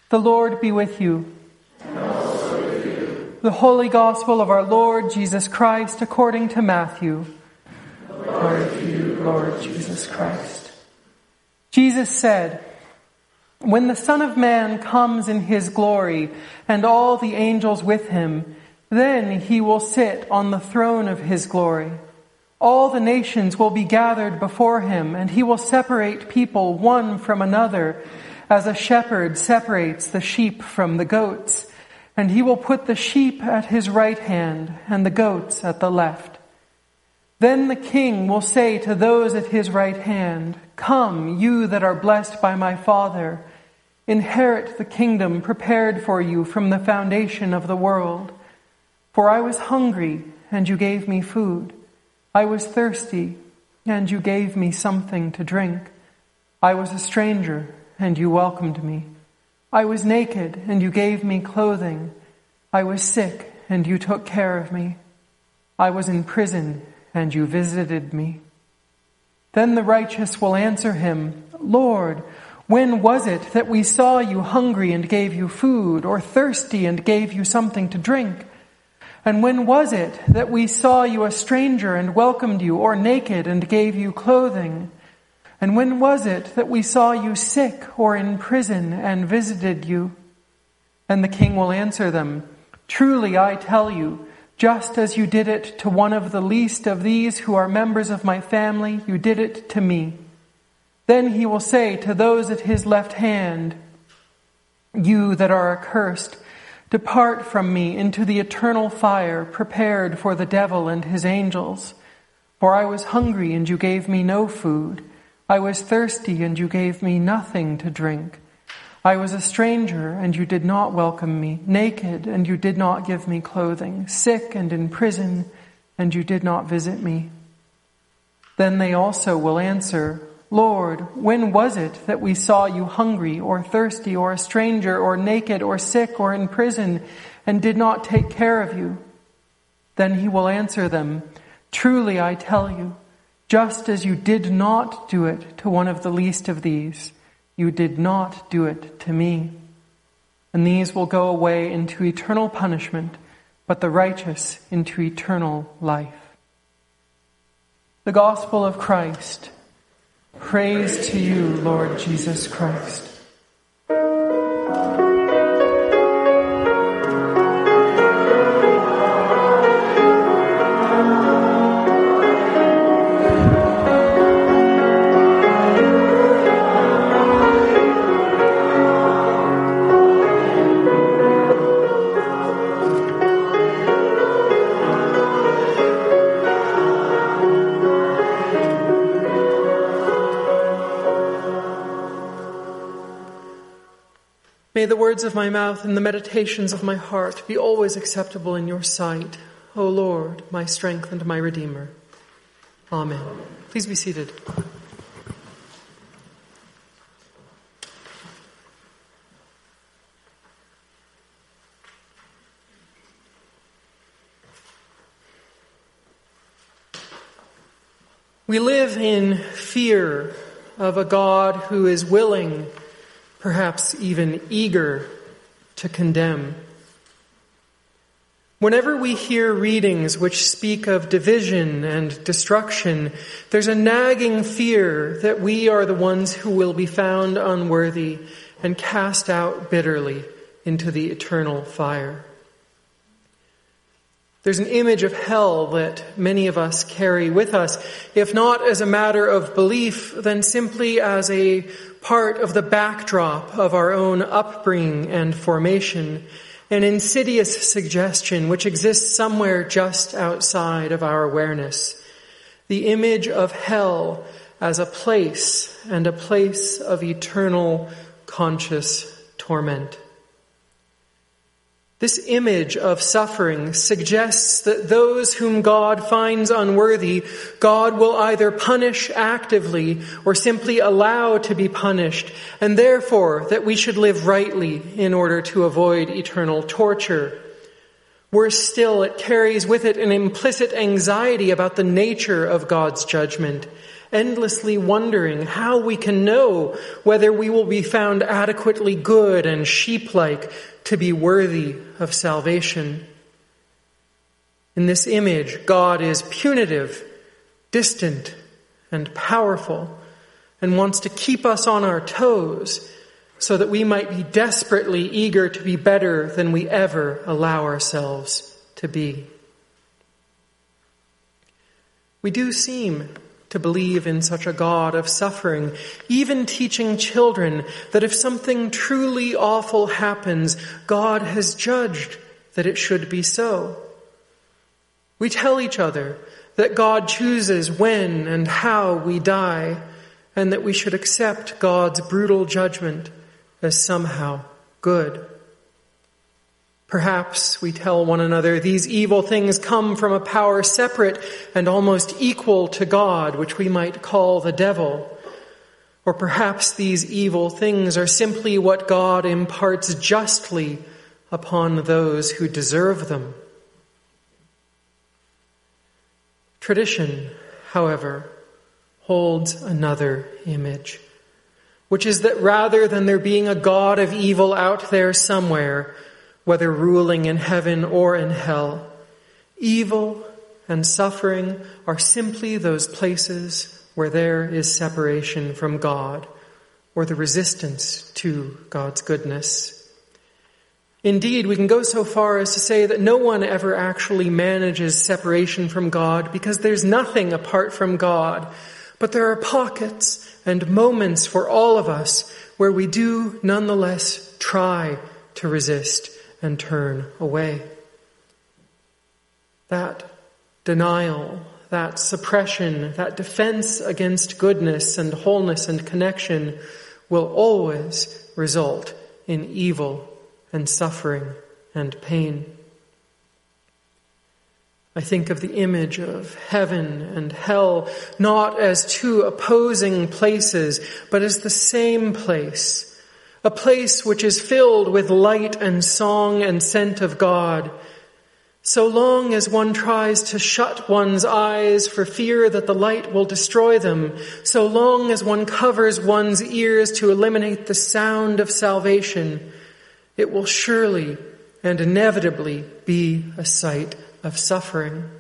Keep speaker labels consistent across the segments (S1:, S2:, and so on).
S1: The Lord be with you.
S2: And also with you.
S1: The Holy Gospel of our Lord Jesus Christ according to Matthew. Glory to you, Lord Jesus Christ. Jesus said, "When the Son of Man comes in his glory and all the angels with him, then he will sit on the throne of his glory. All the nations will be gathered before him, and he will separate people one from another, as a shepherd separates the sheep from the goats. And he will put the sheep at his right hand and the goats at the left. Then the king will say to those at his right hand, 'Come, you that are blessed by my Father, inherit the kingdom prepared for you from the foundation of the world. For I was hungry, and you gave me food. I was thirsty, and you gave me something to drink. I was a stranger, and you welcomed me. I was naked, and you gave me clothing. I was sick, and you took care of me. I was in prison, and you visited me.' Then the righteous will answer him, 'Lord, when was it that we saw you hungry and gave you food, or thirsty and gave you something to drink? And when was it that we saw you a stranger and welcomed you, or naked and gave you clothing? And when was it that we saw you sick or in prison and visited you?' And the king will answer them, 'Truly I tell you, just as you did it to one of the least of these who are members of my family, you did it to me.' Then he will say to those at his left hand, 'You that are accursed, depart from me into the eternal fire prepared for the devil and his angels. For I was hungry, and you gave me no food. I was thirsty, and you gave me nothing to drink. I was a stranger, and you did not welcome me, naked, and you did not give me clothing, sick and in prison, and you did not visit me.' Then they also will answer, 'Lord, when was it that we saw you hungry or thirsty or a stranger or naked or sick or in prison and did not take care of you?' Then he will answer them, 'Truly I tell you, just as you did not do it to one of the least of these, you did not do it to me.' And these will go away into eternal punishment, but the righteous into eternal life." The Gospel of Christ. Praise to you, Lord Jesus Christ. May the words of my mouth and the meditations of my heart be always acceptable in your sight, O Lord, my strength and my Redeemer. Amen. Please be seated. We live in fear of a God who is willing, perhaps even eager, to condemn. Whenever we hear readings which speak of division and destruction, there's a nagging fear that we are the ones who will be found unworthy and cast out bitterly into the eternal fire. There's an image of hell that many of us carry with us, if not as a matter of belief, then simply as a part of the backdrop of our own upbringing and formation, an insidious suggestion which exists somewhere just outside of our awareness. The image of hell as a place, and a place of eternal conscious torment. This image of suffering suggests that those whom God finds unworthy, God will either punish actively or simply allow to be punished, and therefore that we should live rightly in order to avoid eternal torture. Worse still, it carries with it an implicit anxiety about the nature of God's judgment, endlessly wondering how we can know whether we will be found adequately good and sheep-like to be worthy of salvation. In this image, God is punitive, distant, and powerful, and wants to keep us on our toes so that we might be desperately eager to be better than we ever allow ourselves to be. We do seem to believe in such a God of suffering, even teaching children that if something truly awful happens, God has judged that it should be so. We tell each other that God chooses when and how we die, and that we should accept God's brutal judgment as somehow good. Perhaps we tell one another these evil things come from a power separate and almost equal to God, which we might call the devil. Or perhaps these evil things are simply what God imparts justly upon those who deserve them. Tradition, however, holds another image, which is that rather than there being a God of evil out there somewhere, whether ruling in heaven or in hell, evil and suffering are simply those places where there is separation from God or the resistance to God's goodness. Indeed, we can go so far as to say that no one ever actually manages separation from God because there's nothing apart from God, but there are pockets and moments for all of us where we do nonetheless try to resist and turn away. That denial, that suppression, that defense against goodness and wholeness and connection will always result in evil and suffering and pain. I think of the image of heaven and hell not as two opposing places, but as the same place. A place which is filled with light and song and scent of God. So long as one tries to shut one's eyes for fear that the light will destroy them, so long as one covers one's ears to eliminate the sound of salvation, it will surely and inevitably be a sight of suffering.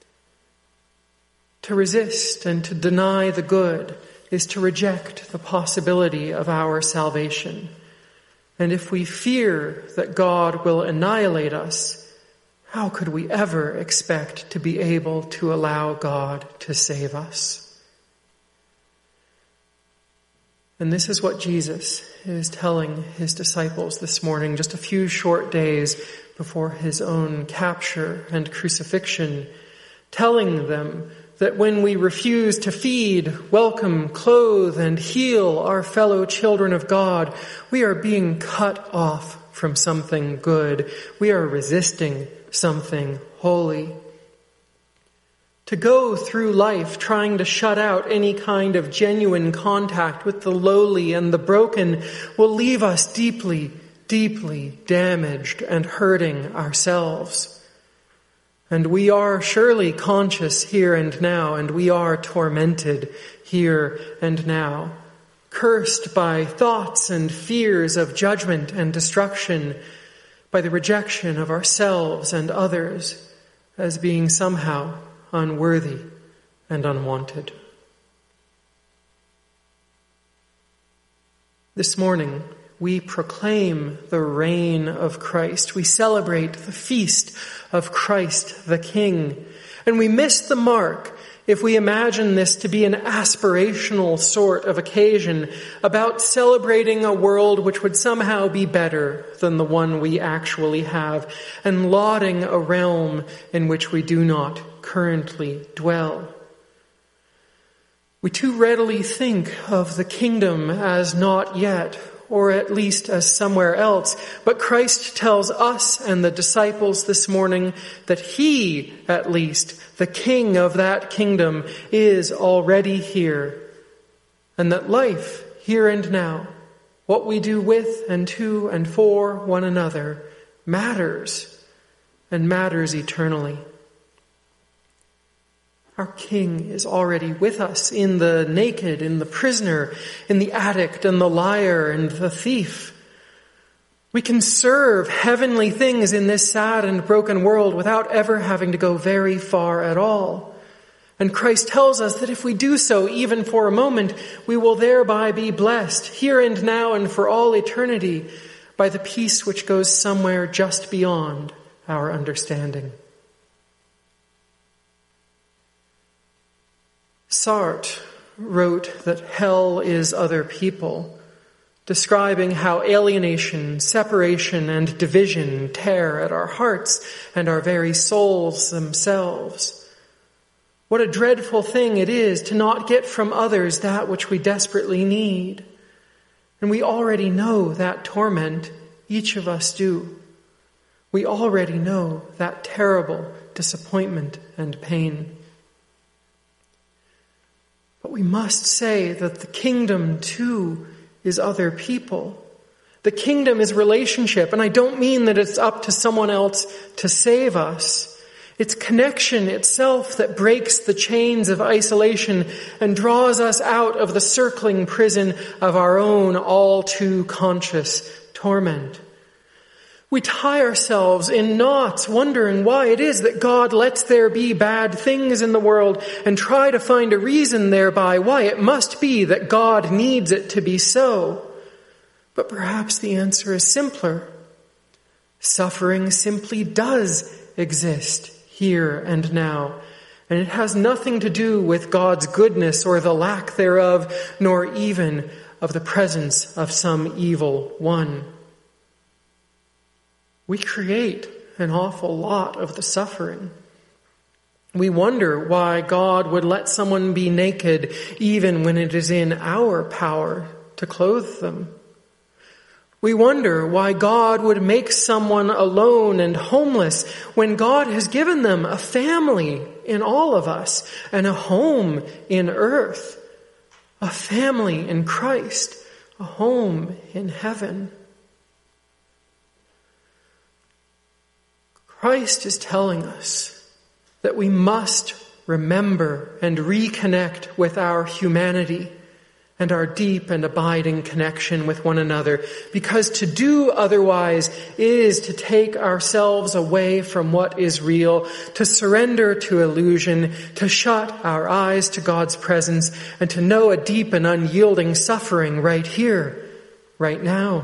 S1: To resist and to deny the good is to reject the possibility of our salvation. And if we fear that God will annihilate us, how could we ever expect to be able to allow God to save us? And this is what Jesus is telling his disciples this morning, just a few short days before his own capture and crucifixion, telling them that when we refuse to feed, welcome, clothe, and heal our fellow children of God, we are being cut off from something good. We are resisting something holy. To go through life trying to shut out any kind of genuine contact with the lowly and the broken will leave us deeply, deeply damaged and hurting ourselves. And we are surely conscious here and now, and we are tormented here and now, cursed by thoughts and fears of judgment and destruction, by the rejection of ourselves and others as being somehow unworthy and unwanted. This morning, we proclaim the reign of Christ. We celebrate the feast of Christ the King. And we miss the mark if we imagine this to be an aspirational sort of occasion about celebrating a world which would somehow be better than the one we actually have, and lauding a realm in which we do not currently dwell. We too readily think of the kingdom as not yet, or at least as somewhere else. But Christ tells us and the disciples this morning that he, at least, the king of that kingdom, is already here. And that life, here and now, what we do with and to and for one another, matters, and matters eternally. Our King is already with us in the naked, in the prisoner, in the addict and the liar and the thief. We can serve heavenly things in this sad and broken world without ever having to go very far at all. And Christ tells us that if we do so, even for a moment, we will thereby be blessed, here and now and for all eternity, by the peace which goes somewhere just beyond our understanding. Sartre wrote that hell is other people, describing how alienation, separation, and division tear at our hearts and our very souls themselves. What a dreadful thing it is to not get from others that which we desperately need. And we already know that torment, each of us do. We already know that terrible disappointment and pain. But we must say that the kingdom, too, is other people. The kingdom is relationship, and I don't mean that it's up to someone else to save us. It's connection itself that breaks the chains of isolation and draws us out of the circling prison of our own all too conscious torment. We tie ourselves in knots, wondering why it is that God lets there be bad things in the world and try to find a reason thereby why it must be that God needs it to be so. But perhaps the answer is simpler. Suffering simply does exist here and now, and it has nothing to do with God's goodness or the lack thereof, nor even of the presence of some evil one. We create an awful lot of the suffering. We wonder why God would let someone be naked even when it is in our power to clothe them. We wonder why God would make someone alone and homeless when God has given them a family in all of us and a home in earth, a family in Christ, a home in heaven. Christ is telling us that we must remember and reconnect with our humanity and our deep and abiding connection with one another, because to do otherwise is to take ourselves away from what is real, to surrender to illusion, to shut our eyes to God's presence, and to know a deep and unyielding suffering right here, right now.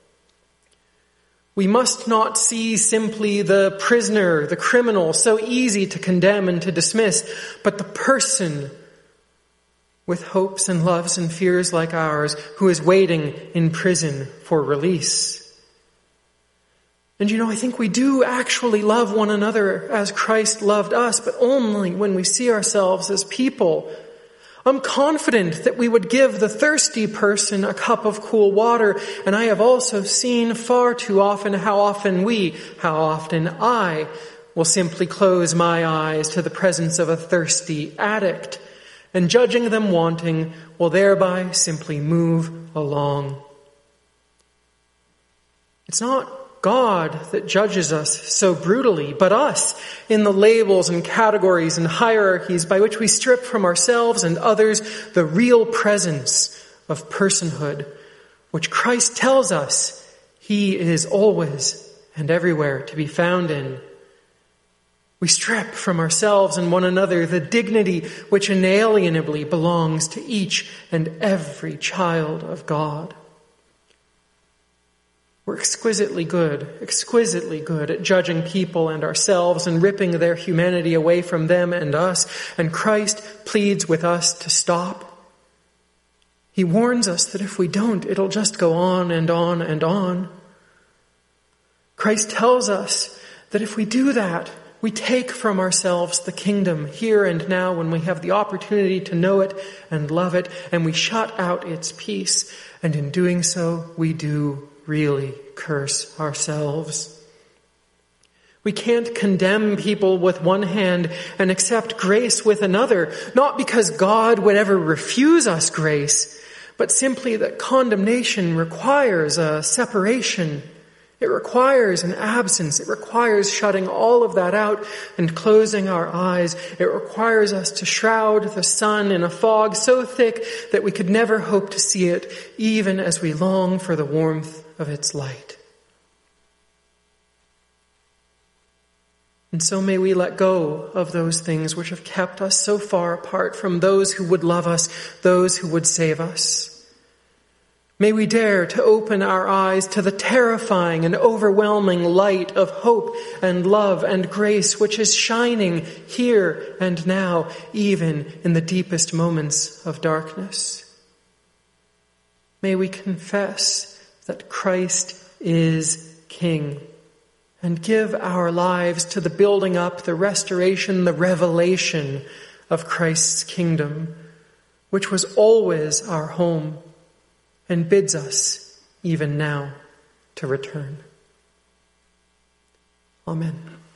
S1: We must not see simply the prisoner, the criminal, so easy to condemn and to dismiss, but the person with hopes and loves and fears like ours who is waiting in prison for release. And I think we do actually love one another as Christ loved us, but only when we see ourselves as people. I'm confident that we would give the thirsty person a cup of cool water, and I have also seen far too often how often I will simply close my eyes to the presence of a thirsty addict, and judging them wanting will thereby simply move along. It's not God that judges us so brutally, but us in the labels and categories and hierarchies by which we strip from ourselves and others the real presence of personhood, which Christ tells us He is always and everywhere to be found in. We strip from ourselves and one another the dignity which inalienably belongs to each and every child of God. We're exquisitely good at judging people and ourselves and ripping their humanity away from them and us, and Christ pleads with us to stop. He warns us that if we don't, it'll just go on and on and on. Christ tells us that if we do that, we take from ourselves the kingdom here and now when we have the opportunity to know it and love it, and we shut out its peace, and in doing so, we do really curse ourselves. We can't condemn people with one hand and accept grace with another, not because God would ever refuse us grace, but simply that condemnation requires a separation It requires an absence. It requires shutting all of that out and closing our eyes. It requires us to shroud the sun in a fog so thick that we could never hope to see it, even as we long for the warmth of its light. And so may we let go of those things which have kept us so far apart from those who would love us, those who would save us. May we dare to open our eyes to the terrifying and overwhelming light of hope and love and grace which is shining here and now, even in the deepest moments of darkness. May we confess that Christ is King, and give our lives to the building up, the restoration, the revelation of Christ's kingdom, which was always our home and bids us, even now, to return. Amen.